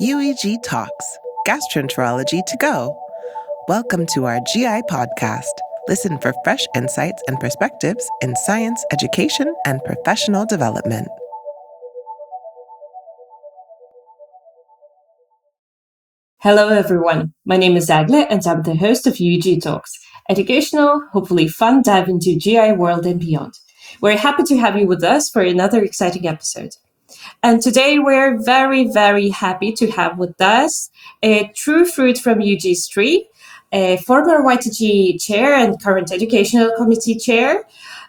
UEG Talks, Gastroenterology to Go. Welcome to our GI podcast. Listen for fresh insights and perspectives in science, education, and professional development. Hello everyone, my name is Agle and I'm the host of UEG Talks, educational, hopefully fun dive into GI world and beyond. We're happy to have you with us for another exciting episode. And today we're very, very happy to have with us a true fruit from UG's tree, a former YTG chair and current educational committee chair,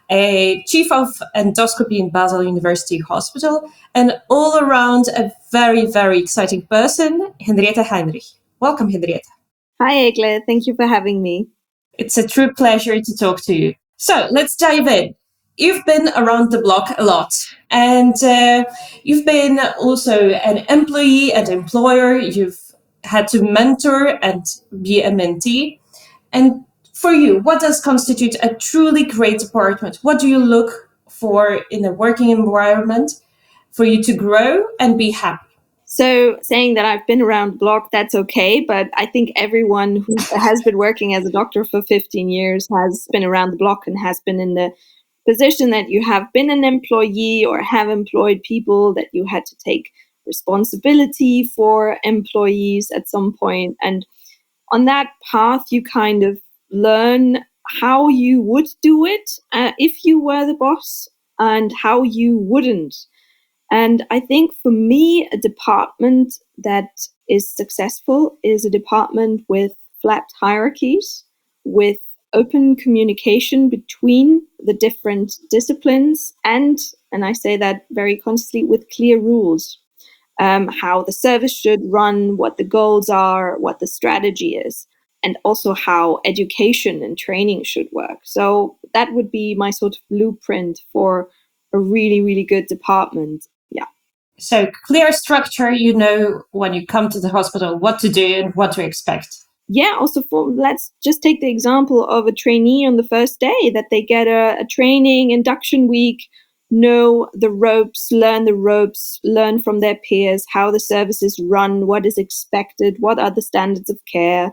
a chief of endoscopy in Basel University Hospital, and all around a very, very exciting person, Henriette Heinrich. Welcome, Henriette. Hi, Egle. Thank you for having me. It's a true pleasure to talk to you. So let's dive in. You've been around the block a lot, and you've been also an employee and employer. You've had to mentor and be a mentee. And for you, what does constitute a truly great department? What do you look for in a working environment for you to grow and be happy? So saying that I've been around the block, that's okay. But I think everyone who has been working as a doctor for 15 years has been around the block and has been in the position that you have been an employee or have employed people, that you had to take responsibility for employees at some point. And on that path, you kind of learn how you would do it if you were the boss and how you wouldn't. And I think for me, a department that is successful is a department with flat hierarchies, with open communication between the different disciplines, and I say that very consciously, with clear rules, how the service should run, what the goals are, what the strategy is, and also how education and training should work. So that would be my sort of blueprint for a really, really good department. Yeah. So clear structure, you know, when you come to the hospital, what to do and what to expect. Yeah, also let's just take the example of a trainee on the first day, that they get a training induction week, know the ropes, learn from their peers, how the services run, what is expected, what are the standards of care,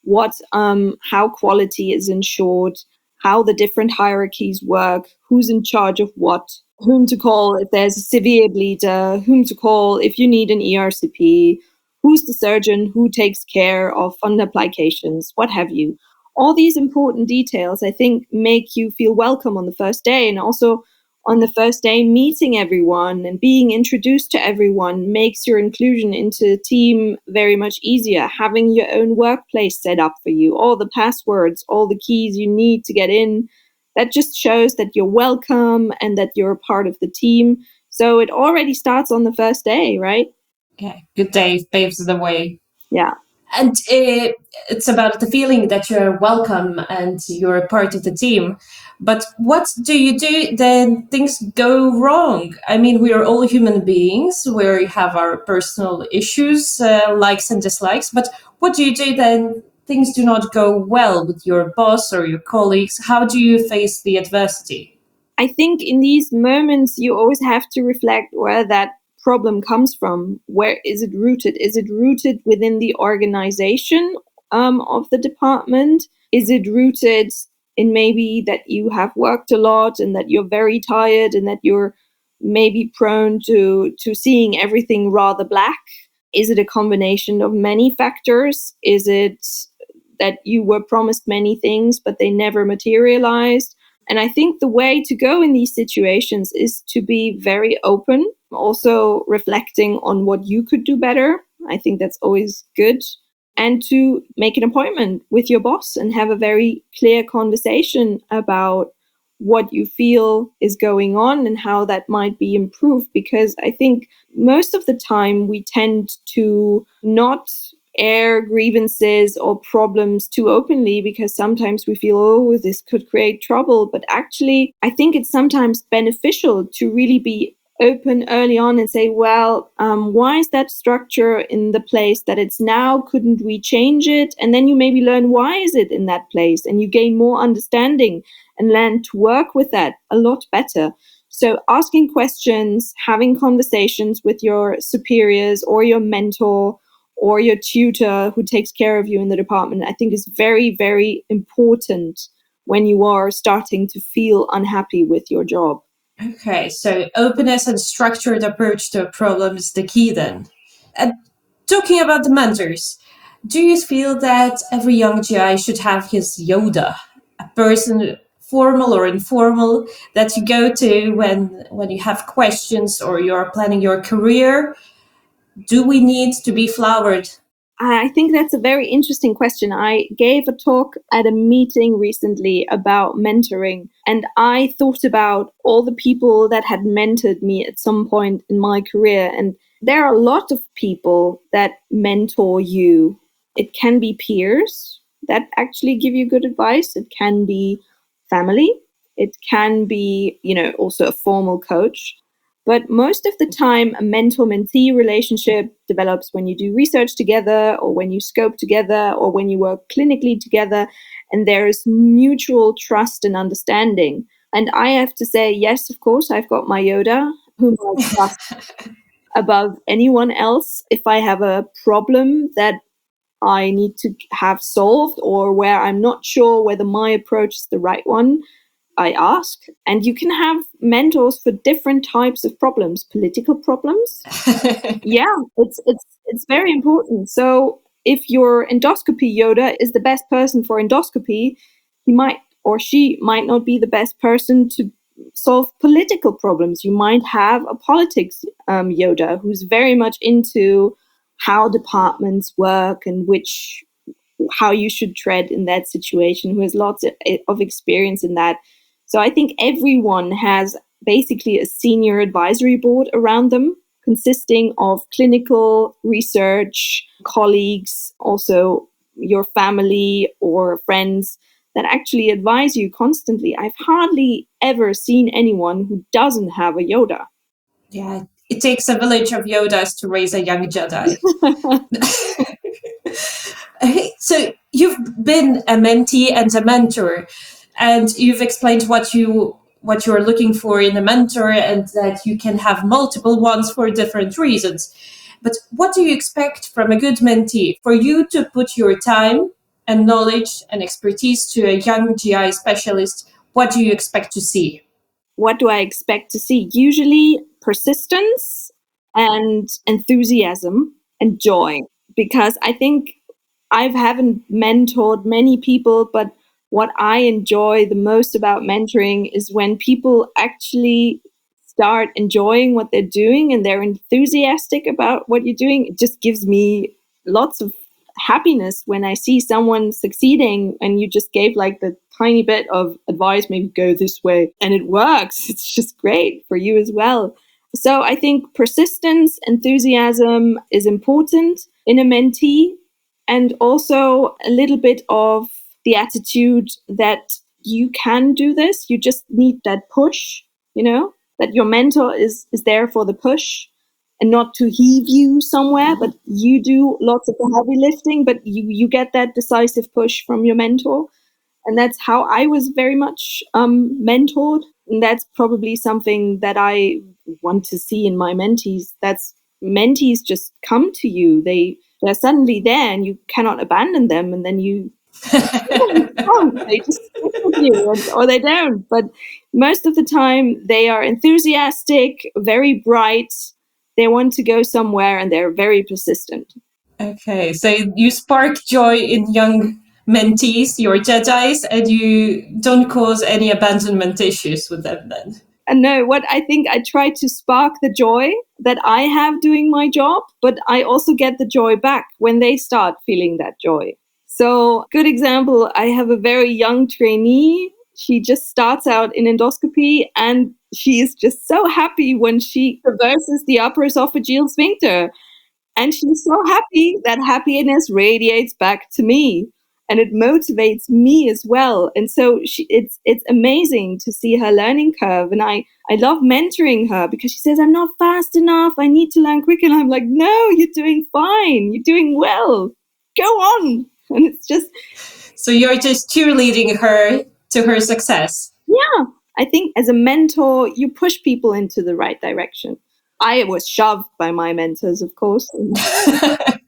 how quality is ensured, how the different hierarchies work, who's in charge of what, whom to call if there's a severe bleeder, whom to call if you need an ERCP, who's the surgeon, who takes care of fund applications, what have you. All these important details, I think, make you feel welcome on the first day. And also on the first day, meeting everyone and being introduced to everyone makes your inclusion into the team very much easier. Having your own workplace set up for you, all the passwords, all the keys you need to get in, that just shows that you're welcome and that you're a part of the team. So it already starts on the first day, right? Yeah, good day paves the way. Yeah. And it's about the feeling that you're welcome and you're a part of the team. But what do you do then things go wrong? I mean, we are all human beings. We have our personal issues, likes and dislikes. But what do you do then things do not go well with your boss or your colleagues? How do you face the adversity? I think in these moments, you always have to reflect where that problem comes from. Where is it rooted? Is it rooted within the organization of the department? Is it rooted in maybe that you have worked a lot and that you're very tired and that you're maybe prone to seeing everything rather black? Is it a combination of many factors? Is it that you were promised many things but they never materialized? And I think the way to go in these situations is to be very open, also reflecting on what you could do better. I think that's always good. And to make an appointment with your boss and have a very clear conversation about what you feel is going on and how that might be improved. Because I think most of the time we tend to not air grievances or problems too openly, because sometimes we feel, oh, this could create trouble. But actually, I think it's sometimes beneficial to really be open early on and say, well, why is that structure in the place that it's now? Couldn't we change it? And then you maybe learn, why is it in that place? And you gain more understanding and learn to work with that a lot better. So asking questions, having conversations with your superiors or your mentor or your tutor who takes care of you in the department, I think is very, very important when you are starting to feel unhappy with your job. Okay, so openness and structured approach to a problem is the key then. And talking about the mentors, do you feel that every young GI should have his Yoda, a person, formal or informal, that you go to when you have questions or you're planning your career? Do we need to be flowered? I think that's a very interesting question. I gave a talk at a meeting recently about mentoring, and I thought about all the people that had mentored me at some point in my career. And there are a lot of people that mentor you. It can be peers that actually give you good advice. It can be family. It can be, also a formal coach. But most of the time, a mentor-mentee relationship develops when you do research together, or when you scope together, or when you work clinically together, and there is mutual trust and understanding. And I have to say, yes, of course, I've got my Yoda, whom I trust above anyone else. If I have a problem that I need to have solved, or where I'm not sure whether my approach is the right one, I ask. And you can have mentors for different types of problems, political problems. Yeah, it's very important. So if your endoscopy Yoda is the best person for endoscopy, he might or she might not be the best person to solve political problems. You might have a politics Yoda who's very much into how departments work and how you should tread in that situation, who has lots of experience in that. So I think everyone has basically a senior advisory board around them, consisting of clinical research colleagues, also your family or friends that actually advise you constantly. I've hardly ever seen anyone who doesn't have a Yoda. Yeah, it takes a village of Yodas to raise a young Jedi. Okay, so you've been a mentee and a mentor, and you've explained what you're looking for in a mentor, and that you can have multiple ones for different reasons. But what do you expect from a good mentee? For you to put your time and knowledge and expertise to a young GI specialist, what do you expect to see? What do I expect to see? Usually persistence and enthusiasm and joy, because I think I haven't mentored many people, but what I enjoy the most about mentoring is when people actually start enjoying what they're doing and they're enthusiastic about what you're doing. It just gives me lots of happiness when I see someone succeeding and you just gave like the tiny bit of advice, maybe go this way, and it works. It's just great for you as well. So I think persistence, enthusiasm is important in a mentee, and also a little bit of the attitude that you can do this. You just need that push, that your mentor is there for the push and not to heave you somewhere, but you do lots of the heavy lifting, but you get that decisive push from your mentor. And that's how I was very much mentored. And that's probably something that I want to see in my mentees. That's mentees just come to you. They're suddenly there and you cannot abandon them. And then they just stick with you, or they don't. But most of the time they are enthusiastic, very bright. They want to go somewhere and they're very persistent. Okay, so you spark joy in young mentees, your Jedis, and you don't cause any abandonment issues with them then. And no, what I think I try to spark the joy that I have doing my job, but I also get the joy back when they start feeling that joy. So, good example, I have a very young trainee. She just starts out in endoscopy and she is just so happy when she traverses the upper esophageal sphincter. And she's so happy that happiness radiates back to me. And it motivates me as well. And so it's amazing to see her learning curve. And I love mentoring her because she says, I'm not fast enough. I need to learn quicker. And I'm like, no, you're doing fine. You're doing well. Go on. And it's just... So you're just cheerleading her to her success. Yeah. I think as a mentor, you push people into the right direction. I was shoved by my mentors, of course.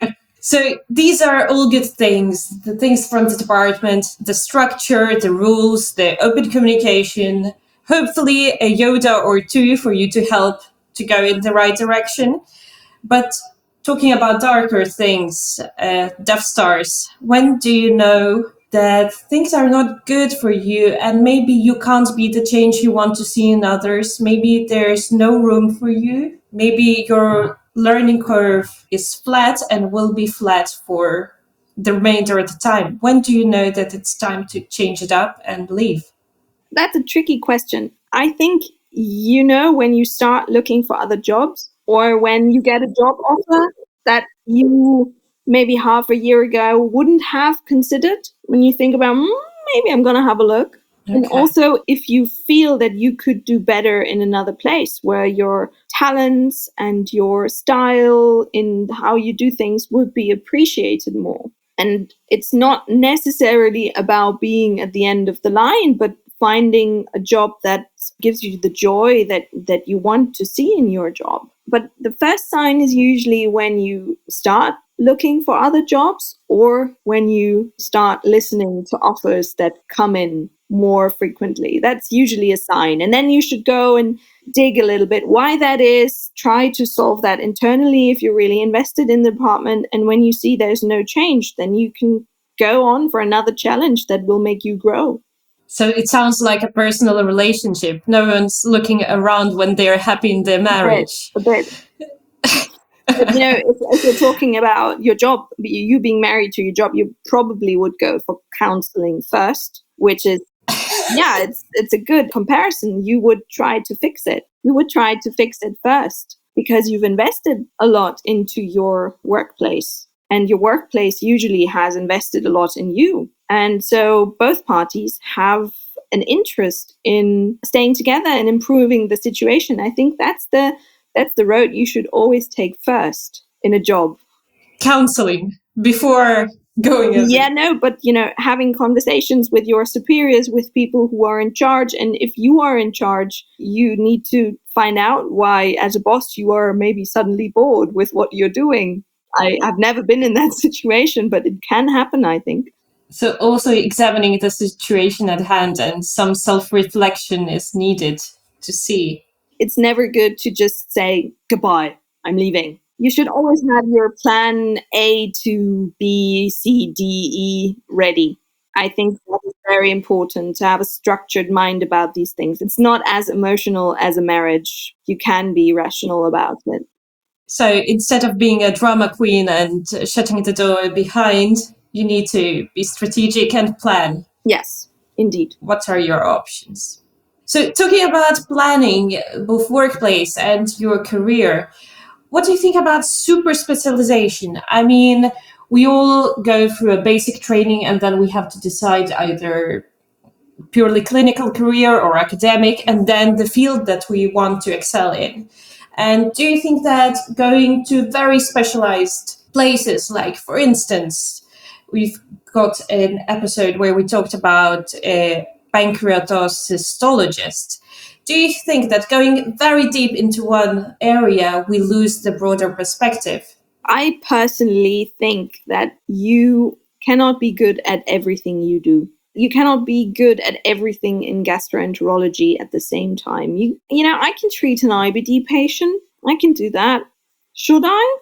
So these are all good things, the things from the department, the structure, the rules, the open communication, hopefully a Yoda or two for you to help to go in the right direction. But talking about darker things, Death Stars, when do you know that things are not good for you and maybe you can't be the change you want to see in others? Maybe there's no room for you. Maybe your learning curve is flat and will be flat for the remainder of the time. When do you know that it's time to change it up and leave? That's a tricky question. I think when you start looking for other jobs or when you get a job offer that you maybe half a year ago wouldn't have considered when you think about, maybe I'm going to have a look. Okay. And also, if you feel that you could do better in another place where your talents and your style in how you do things would be appreciated more. And it's not necessarily about being at the end of the line, but finding a job that gives you the joy that you want to see in your job. But the first sign is usually when you start looking for other jobs or when you start listening to offers that come in more frequently. That's usually a sign. And then you should go and dig a little bit why that is, try to solve that internally if you're really invested in the department. And when you see there's no change, then you can go on for another challenge that will make you grow. So it sounds like a personal relationship. No one's looking around when they're happy in their marriage. A bit. But, if you're talking about your job, you being married to your job, you probably would go for counseling first, which is, it's a good comparison. You would try to fix it. You would try to fix it first because you've invested a lot into your workplace. And your workplace usually has invested a lot in you. And so both parties have an interest in staying together and improving the situation. I think that's the road you should always take first in a job. Counseling before going in. But having conversations with your superiors, with people who are in charge. And if you are in charge, you need to find out why, as a boss, you are maybe suddenly bored with what you're doing. I've never been in that situation, but it can happen, I think. So also examining the situation at hand and some self-reflection is needed to see. It's never good to just say, goodbye, I'm leaving. You should always have your plan A to B, C, D, E ready. I think that is very important to have a structured mind about these things. It's not as emotional as a marriage. You can be rational about it. So instead of being a drama queen and shutting the door behind, you need to be strategic and plan. Yes, indeed. What are your options? So talking about planning, both workplace and your career, what do you think about super specialization? I mean, we all go through a basic training and then we have to decide either purely clinical career or academic, and then the field that we want to excel in. And do you think that going to very specialized places, like, for instance, we've got an episode where we talked about a pancreatocystologist. Do you think that going very deep into one area, we lose the broader perspective? I personally think that you cannot be good at everything you do. You cannot be good at everything in gastroenterology at the same time. I can treat an IBD patient. I can do that. Should I?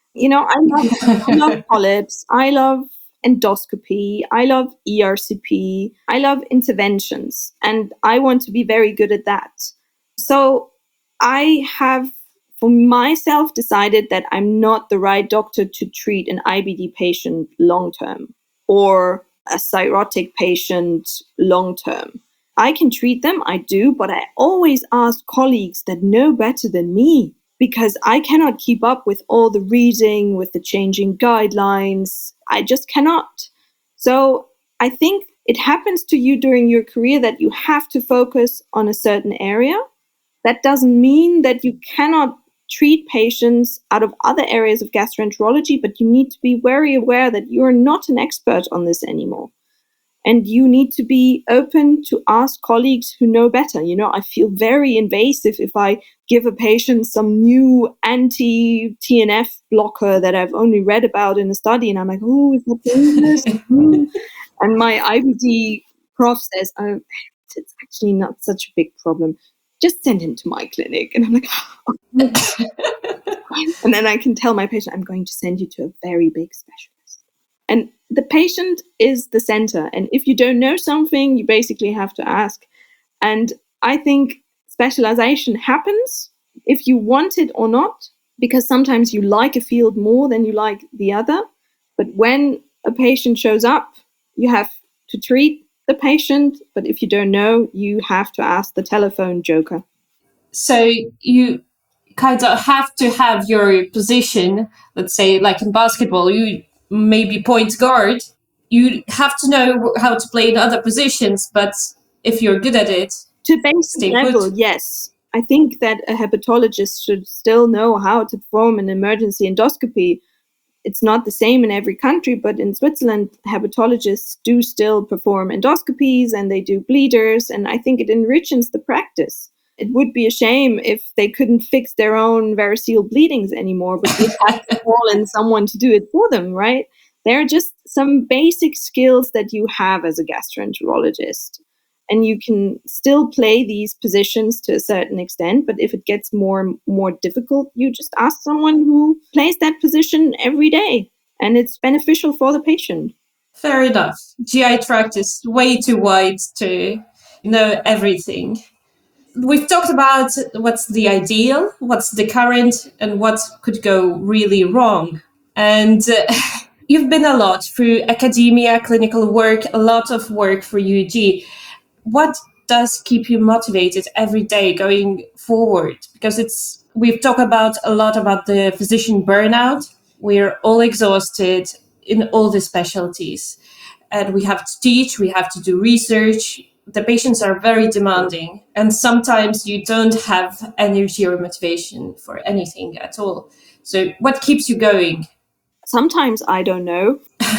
I love polyps. I love endoscopy. I love ERCP. I love interventions. And I want to be very good at that. So I have, for myself, decided that I'm not the right doctor to treat an IBD patient long-term or a cirrhotic patient long-term. I can treat them, I do, but I always ask colleagues that know better than me because I cannot keep up with all the reading, with the changing guidelines. I just cannot. So I think it happens to you during your career that you have to focus on a certain area. That doesn't mean that you cannot treat patients out of other areas of gastroenterology, but you need to be very aware that you're not an expert on this anymore. And you need to be open to ask colleagues who know better. I feel very invasive if I give a patient some new anti-TNF blocker that I've only read about in a study. And I'm like, oh, is that dangerous? And my IBD prof says, oh, it's actually not such a big problem. Just send him to my clinic. And I'm like, oh. And then I can tell my patient, I'm going to send you to a very big specialist. And the patient is the center. And if you don't know something, you basically have to ask. And I think specialization happens if you want it or not, because sometimes you like a field more than you like the other. But when a patient shows up, you have to treat the patient. But if you don't know, you have to ask the telephone joker. So you kind of have to have your position. Let's say, like in basketball, you maybe point guard. You have to know how to play in other positions, but if you're good at it, to basic level, yes. I think that a hepatologist should still know how to perform an emergency endoscopy. It's not the same in every country, but in Switzerland, hepatologists do still perform endoscopies and they do bleeders, and I think it enriches the practice. It would be a shame if they couldn't fix their own variceal bleedings anymore, but they have to call in someone to do it for them, right? There are just some basic skills that you have as a gastroenterologist. And you can still play these positions to a certain extent, but if it gets more difficult, you just ask someone who plays that position every day, and it's beneficial for the patient. Fair enough. GI tract is way too wide to know everything. We've talked about what's the ideal, what's the current, and what could go really wrong. And you've been a lot through academia, clinical work, a lot of work for UG. What does keep you motivated every day going forward? Because we've talked about a lot about the physician burnout. We're all exhausted in all the specialties, and we have to teach, we have to do research. The patients are very demanding, and sometimes you don't have energy or motivation for anything at all. So what keeps you going? Sometimes I don't know.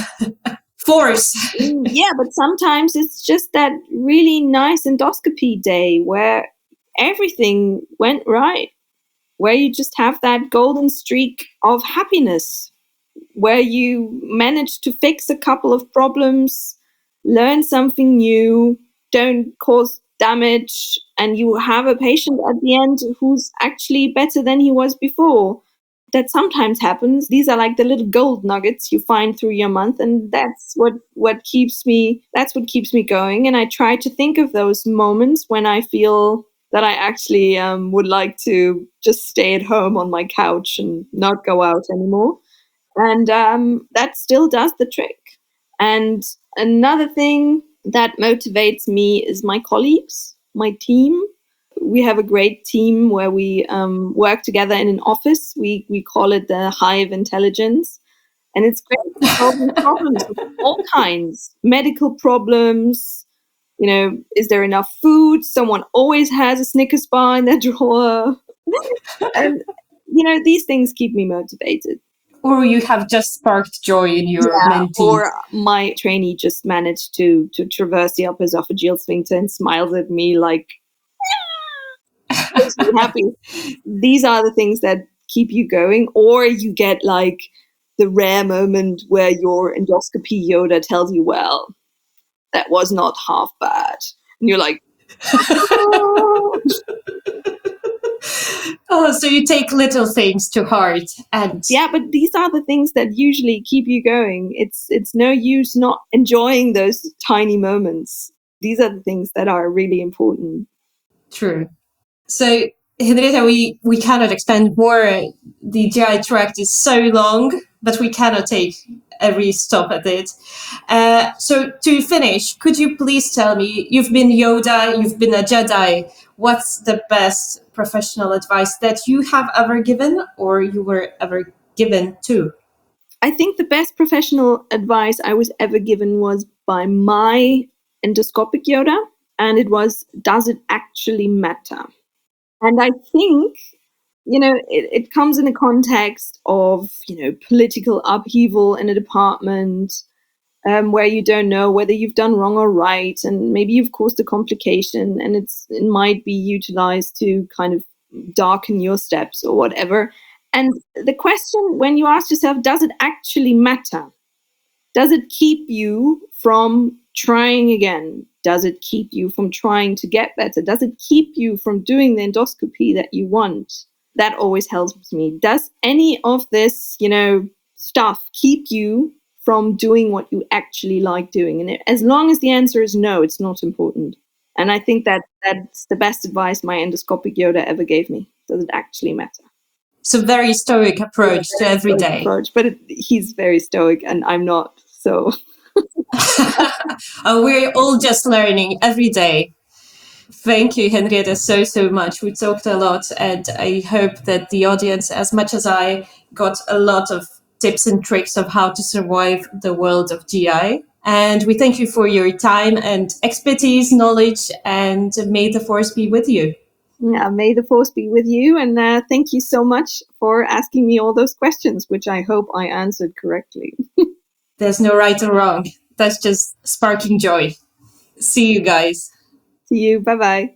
Force. Yeah, but sometimes it's just that really nice endoscopy day where everything went right, where you just have that golden streak of happiness, where you manage to fix a couple of problems, learn something new, don't cause damage, and you have a patient at the end who's actually better than he was before. That sometimes happens. These are like the little gold nuggets you find through your month, and that's what keeps me going. And I try to think of those moments when I feel that I actually would like to just stay at home on my couch and not go out anymore. And that still does the trick. And another thing that motivates me is my colleagues, my team. We have a great team where we work together in an office. We call it the Hive Intelligence. And it's great solving problems of all kinds. Medical problems, is there enough food? Someone always has a Snickers bar in their drawer. And, these things keep me motivated. Or you have just sparked joy in your mentees. Or my trainee just managed to traverse the upper esophageal sphincter and smiles at me like, makes me happy. These are the things that keep you going. Or you get like the rare moment where your endoscopy Yoda tells you, well, that was not half bad. And you're like, oh. Oh, so you take little things to heart. And yeah, but these are the things that usually keep you going. It's no use not enjoying those tiny moments. These are the things that are really important. True. So, Henrietta, we cannot expand more. The GI tract is so long, but we cannot take every stop at it. So to finish, could you please tell me, you've been Yoda, you've been a Jedi, what's the best professional advice that you have ever given or you were ever given to? I think the best professional advice I was ever given was by my endoscopic Yoda, and it was, does it actually matter? And I think, it comes in a context of, political upheaval in a department, where you don't know whether you've done wrong or right, and maybe you've caused a complication, and it might be utilized to kind of darken your steps or whatever. And the question, when you ask yourself, does it actually matter? Does it keep you from trying again? Does it keep you from trying to get better? Does it keep you from doing the endoscopy that you want? That always helps me. Does any of this, stuff keep you from doing what you actually like doing? And as long as the answer is no, it's not important. And I think that's the best advice my endoscopic Yoda ever gave me. Does it actually matter? So very stoic approach to every day. Approach, but he's very stoic and I'm not, so. We're all just learning every day. Thank you, Henriette, so much. We talked a lot, and I hope that the audience, as much as I, got a lot of tips and tricks of how to survive the world of GI. And we thank you for your time and expertise, knowledge, and may the force be with you. Yeah, may the force be with you. And thank you so much for asking me all those questions, which I hope I answered correctly. There's no right or wrong. That's just sparking joy. See you guys. See you. Bye-bye.